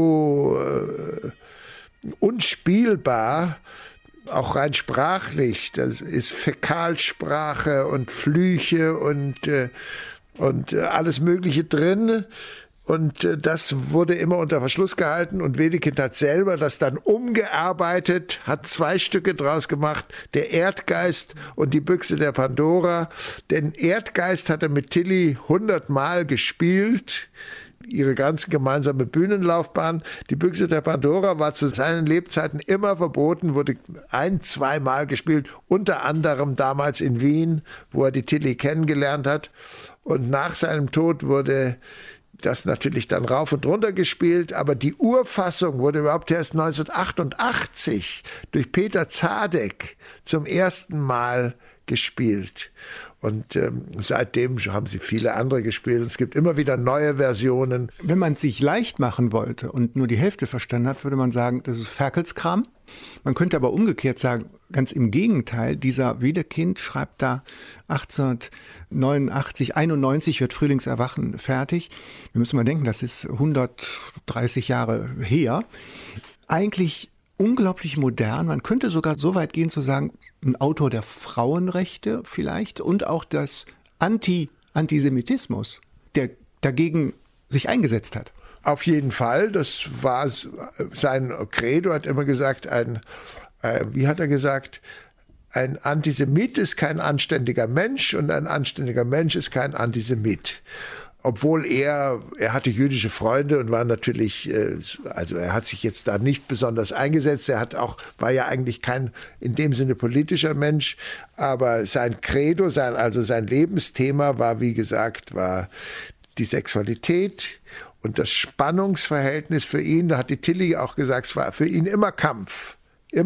unspielbar, auch rein sprachlich. Das ist Fäkalsprache und Flüche und alles Mögliche drin. Und das wurde immer unter Verschluss gehalten, und Wedekind hat selber das dann umgearbeitet, hat 2 Stücke draus gemacht, der Erdgeist und die Büchse der Pandora. Den Erdgeist hat er mit Tilly 100-mal gespielt, ihre ganze gemeinsame Bühnenlaufbahn. Die Büchse der Pandora war zu seinen Lebzeiten immer verboten, wurde 1-2-mal gespielt, unter anderem damals in Wien, wo er die Tilly kennengelernt hat. Und nach seinem Tod wurde das natürlich dann rauf und runter gespielt, aber die Urfassung wurde überhaupt erst 1988 durch Peter Zadek zum ersten Mal gespielt. Und seitdem haben sie viele andere gespielt. Es gibt immer wieder neue Versionen. Wenn man es sich leicht machen wollte und nur die Hälfte verstanden hat, würde man sagen, das ist Ferkelskram. Man könnte aber umgekehrt sagen, ganz im Gegenteil, dieser Wedekind schreibt da 1889, 91 wird Frühlingserwachen fertig. Wir müssen mal denken, das ist 130 Jahre her. Eigentlich unglaublich modern. Man könnte sogar so weit gehen zu sagen, ein Autor der Frauenrechte vielleicht und auch des Antisemitismus, der dagegen sich eingesetzt hat. Auf jeden Fall, das war sein Credo, hat immer gesagt, wie hat er gesagt, ein Antisemit ist kein anständiger Mensch und ein anständiger Mensch ist kein Antisemit. Obwohl er hatte jüdische Freunde und war natürlich, also er hat sich jetzt da nicht besonders eingesetzt. War ja eigentlich kein in dem Sinne politischer Mensch, aber sein Credo, sein Lebensthema war, wie gesagt, war die Sexualität und das Spannungsverhältnis für ihn. Da hat die Tilly auch gesagt, es war für ihn immer Kampf.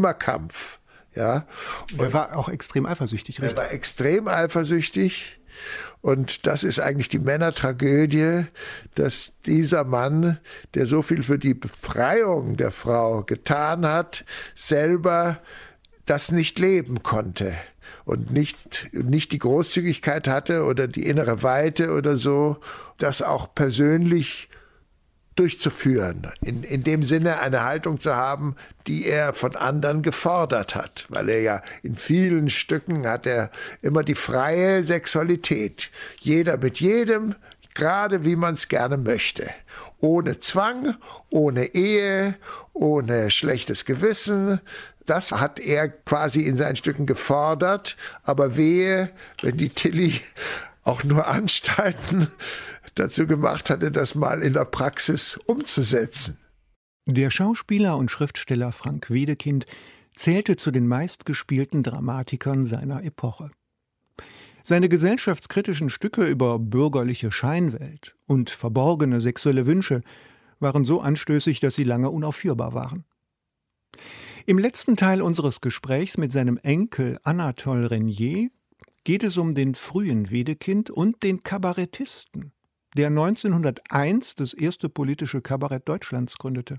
Ja. Er war auch extrem eifersüchtig, richtig? Er war extrem eifersüchtig. Und das ist eigentlich die Männertragödie, dass dieser Mann, der so viel für die Befreiung der Frau getan hat, selber das nicht leben konnte und nicht die Großzügigkeit hatte oder die innere Weite oder so, das auch persönlich durchzuführen, in dem Sinne eine Haltung zu haben, die er von anderen gefordert hat, weil er ja in vielen Stücken hat er immer die freie Sexualität, jeder mit jedem, gerade wie man es gerne möchte, ohne Zwang, ohne Ehe, ohne schlechtes Gewissen. Das hat er quasi in seinen Stücken gefordert, aber wehe, wenn die Tilly auch nur Anstalten dazu gemacht hatte, das mal in der Praxis umzusetzen. Der Schauspieler und Schriftsteller Frank Wedekind zählte zu den meistgespielten Dramatikern seiner Epoche. Seine gesellschaftskritischen Stücke über bürgerliche Scheinwelt und verborgene sexuelle Wünsche waren so anstößig, dass sie lange unaufführbar waren. Im letzten Teil unseres Gesprächs mit seinem Enkel Anatole Renier geht es um den frühen Wedekind und den Kabarettisten, der 1901 das erste politische Kabarett Deutschlands gründete.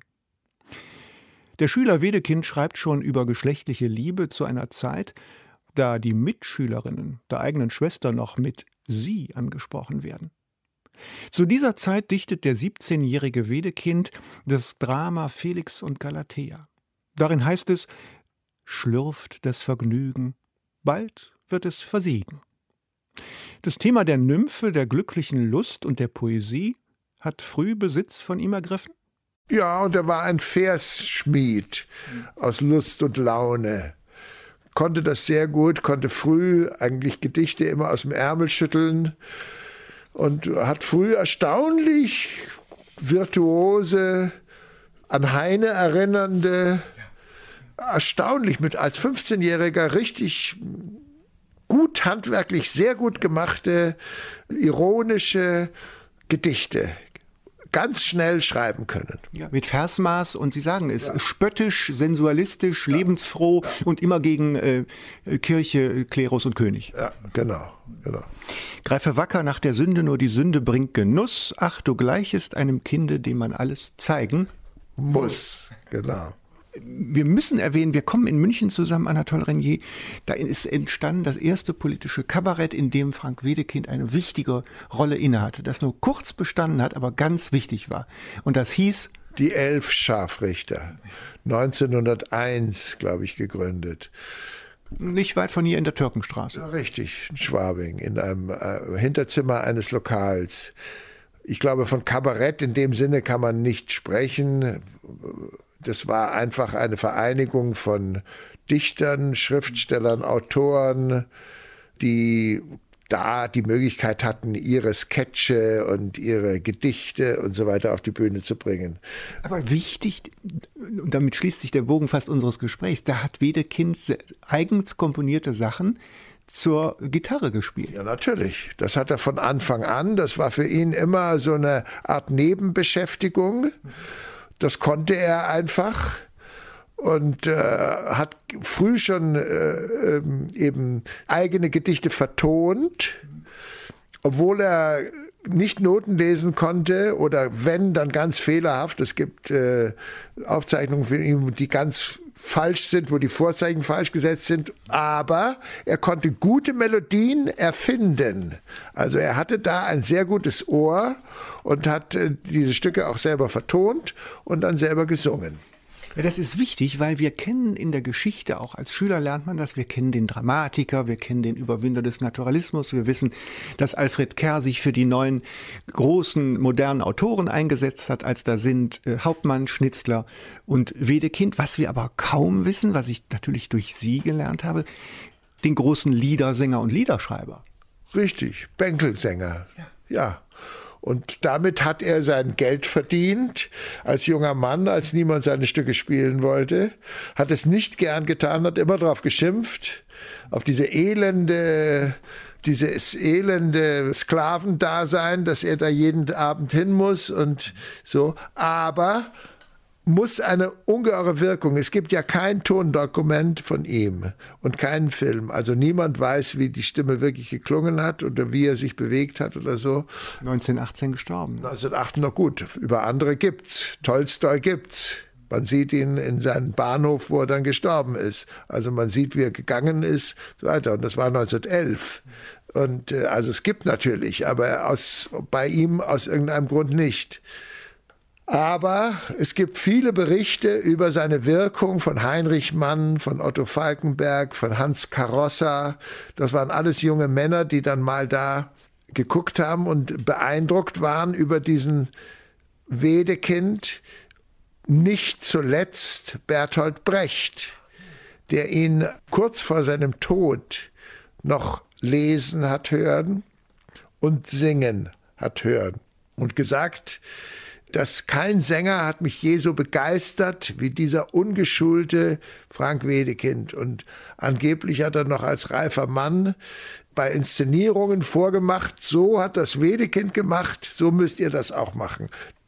Der Schüler Wedekind schreibt schon über geschlechtliche Liebe zu einer Zeit, da die Mitschülerinnen der eigenen Schwester noch mit Sie angesprochen werden. Zu dieser Zeit dichtet der 17-jährige Wedekind das Drama Felix und Galatea. Darin heißt es: Schlürft das Vergnügen, bald wird es versiegen. Das Thema der Nymphe, der glücklichen Lust und der Poesie hat früh Besitz von ihm ergriffen? Ja, und er war ein Versschmied aus Lust und Laune. Konnte das sehr gut, konnte früh eigentlich Gedichte immer aus dem Ärmel schütteln und hat früh erstaunlich virtuose, an Heine erinnernde, erstaunlich mit als 15-Jähriger richtig gut handwerklich, sehr gut gemachte, ironische Gedichte ganz schnell schreiben können. Ja, mit Versmaß, und Sie sagen es, spöttisch, sensualistisch, lebensfroh und immer gegen Kirche, Klerus und König. Ja, genau. Greife wacker nach der Sünde, nur die Sünde bringt Genuss. Ach, du gleichest einem Kinde, dem man alles zeigen muss. Genau. Wir müssen erwähnen, wir kommen in München zusammen, Anatole Renier. Da ist entstanden das erste politische Kabarett, in dem Frank Wedekind eine wichtige Rolle innehatte, das nur kurz bestanden hat, aber ganz wichtig war. Und das hieß Die 11 Scharfrichter. 1901, glaube ich, gegründet. Nicht weit von hier in der Türkenstraße. Ja, richtig, in Schwabing, in einem Hinterzimmer eines Lokals. Ich glaube, von Kabarett in dem Sinne kann man nicht sprechen. Das war einfach eine Vereinigung von Dichtern, Schriftstellern, Autoren, die da die Möglichkeit hatten, ihre Sketche und ihre Gedichte und so weiter auf die Bühne zu bringen. Aber wichtig, und damit schließt sich der Bogen fast unseres Gesprächs, da hat Wedekind eigens komponierte Sachen zur Gitarre gespielt. Ja, natürlich. Das hat er von Anfang an. Das war für ihn immer so eine Art Nebenbeschäftigung. Das konnte er einfach und hat früh schon eben eigene Gedichte vertont, obwohl er nicht Noten lesen konnte oder wenn, dann ganz fehlerhaft. Es gibt Aufzeichnungen von ihm, die ganz falsch sind, wo die Vorzeichen falsch gesetzt sind, aber er konnte gute Melodien erfinden. Also er hatte da ein sehr gutes Ohr und hat diese Stücke auch selber vertont und dann selber gesungen. Ja, das ist wichtig, weil wir kennen in der Geschichte, auch als Schüler lernt man das, wir kennen den Dramatiker, wir kennen den Überwinder des Naturalismus, wir wissen, dass Alfred Kerr sich für die neuen großen modernen Autoren eingesetzt hat, als da sind Hauptmann, Schnitzler und Wedekind. Was wir aber kaum wissen, was ich natürlich durch Sie gelernt habe, den großen Liedersänger und Liederschreiber. Richtig, Bänkelsänger, ja. Und damit hat er sein Geld verdient, als junger Mann, als niemand seine Stücke spielen wollte. Hat es nicht gern getan, hat immer darauf geschimpft, auf dieses elende Sklavendasein, dass er da jeden Abend hin muss und so. Aber muss eine ungeheure Wirkung. Es gibt ja kein Tondokument von ihm und keinen Film. Also niemand weiß, wie die Stimme wirklich geklungen hat oder wie er sich bewegt hat oder so. 1918 gestorben. 1918, na gut, über andere gibt's. Tolstoi gibt's. Man sieht ihn in seinem Bahnhof, wo er dann gestorben ist. Also man sieht, wie er gegangen ist, so weiter. Und das war 1911. Und also es gibt natürlich, aber bei ihm aus irgendeinem Grund nicht. Aber es gibt viele Berichte über seine Wirkung von Heinrich Mann, von Otto Falkenberg, von Hans Karossa. Das waren alles junge Männer, die dann mal da geguckt haben und beeindruckt waren über diesen Wedekind. Nicht zuletzt Bertolt Brecht, der ihn kurz vor seinem Tod noch lesen hat hören und singen hat hören und gesagt, dass kein Sänger hat mich je so begeistert wie dieser ungeschulte Frank Wedekind. Und angeblich hat er noch als reifer Mann bei Inszenierungen vorgemacht, so hat das Wedekind gemacht, so müsst ihr das auch machen.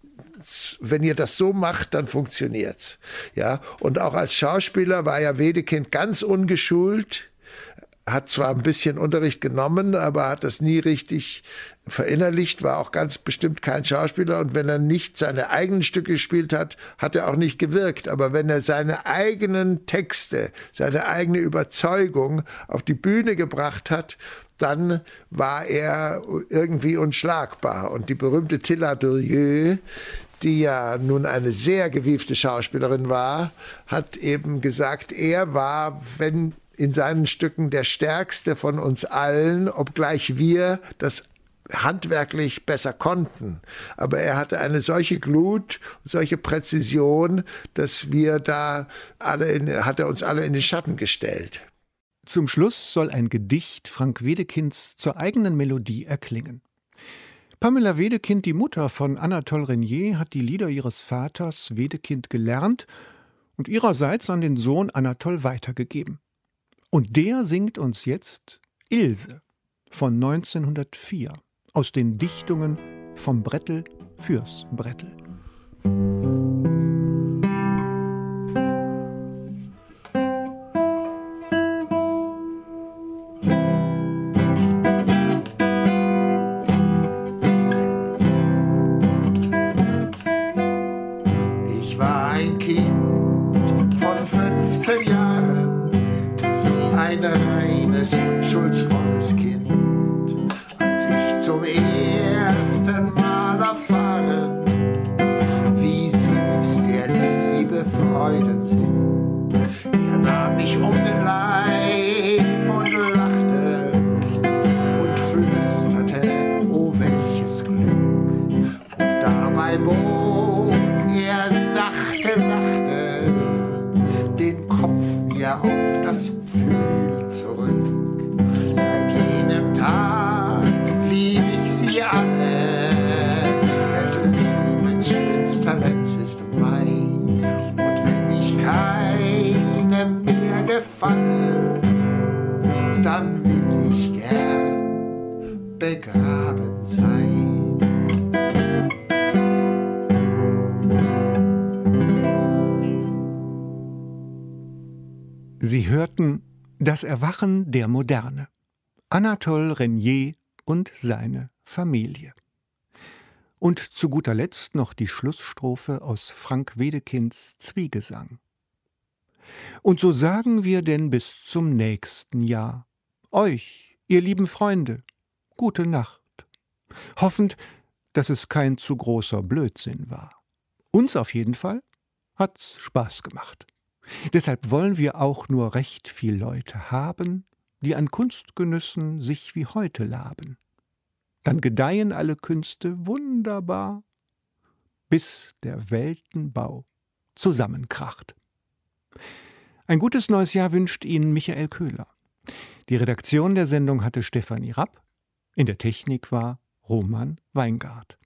wenn ihr das so macht, dann funktioniert's. Ja, und auch als Schauspieler war ja Wedekind ganz ungeschult, hat zwar ein bisschen Unterricht genommen, aber hat das nie richtig verinnerlicht, war auch ganz bestimmt kein Schauspieler. Und wenn er nicht seine eigenen Stücke gespielt hat, hat er auch nicht gewirkt. Aber wenn er seine eigenen Texte, seine eigene Überzeugung auf die Bühne gebracht hat, dann war er irgendwie unschlagbar. Und die berühmte Tilla Durieux, die ja nun eine sehr gewiefte Schauspielerin war, hat eben gesagt, er war, wenn in seinen Stücken der stärkste von uns allen, obgleich wir das handwerklich besser konnten. Aber er hatte eine solche Glut, solche Präzision, dass wir da hat er uns alle in den Schatten gestellt. Zum Schluss soll ein Gedicht Frank Wedekinds zur eigenen Melodie erklingen. Pamela Wedekind, die Mutter von Anatole Renier, hat die Lieder ihres Vaters Wedekind gelernt und ihrerseits an den Sohn Anatole weitergegeben. Und der singt uns jetzt Ilse von 1904 aus den Dichtungen vom Brettel fürs Brettel. Ich war ein Kind von 15 Jahren, ein reines, unschuldsvolles Kind, als ich zum ersten Mal erfahren, wie süß der Liebe Freuden sind. Er nahm mich um den Leib und lachte und flüsterte, oh welches Glück. Und dabei bog er sachte, sachte den Kopf mir auf das Pfühl zurück. Seit jenem Tag lieb ich sie alle, des Lebens schönster Lenz ist mein. Und wenn mich keine mehr gefangen, dann will ich gern begraben sein. Sie hörten Das Erwachen der Moderne. Anatole Renier und seine Familie. Und zu guter Letzt noch die Schlussstrophe aus Frank Wedekinds Zwiegesang. Und so sagen wir denn bis zum nächsten Jahr. Euch, ihr lieben Freunde, gute Nacht. Hoffend, dass es kein zu großer Blödsinn war. Uns auf jeden Fall hat's Spaß gemacht. Deshalb wollen wir auch nur recht viel Leute haben, die an Kunstgenüssen sich wie heute laben. Dann gedeihen alle Künste wunderbar, bis der Weltenbau zusammenkracht. Ein gutes neues Jahr wünscht Ihnen Michael Köhler. Die Redaktion der Sendung hatte Stefanie Rapp, in der Technik war Roman Weingart.